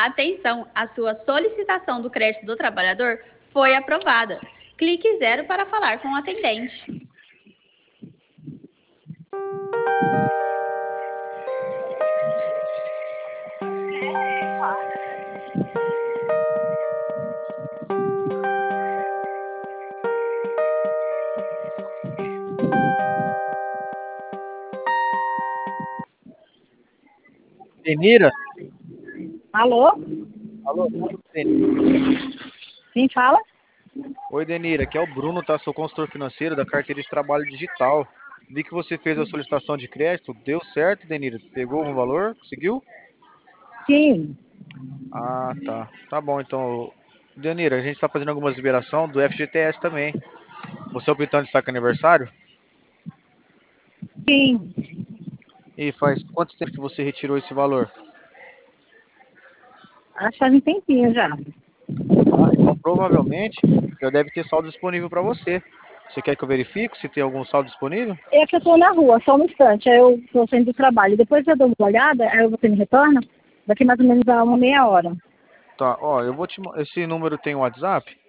Atenção, a sua solicitação do crédito do trabalhador foi aprovada. Clique 0 para falar com o atendente. Denira? Alô? Alô, Denira. Quem fala? Oi, Denira, aqui é o Bruno, tá? Sou consultor financeiro da carteira de trabalho digital. Vi que você fez a solicitação de crédito, deu certo, Denira? Pegou um valor? Conseguiu? Sim, Ah, tá. Tá bom, então. Denira, a gente está fazendo algumas liberação do FGTS também. Você é o Pitão de Saco Aniversário? sim. E faz quanto tempo que você retirou esse valor? Acho que faz um tempinho já. Ah, então provavelmente já deve ter saldo disponível para você. Você quer que eu verifique se tem algum saldo disponível? É que eu tô na rua, só um instante, aí eu tô saindo do trabalho. Depois eu dou uma olhada, aí você me retorna, daqui mais ou menos a uma meia hora. Tá, ó, esse número tem WhatsApp.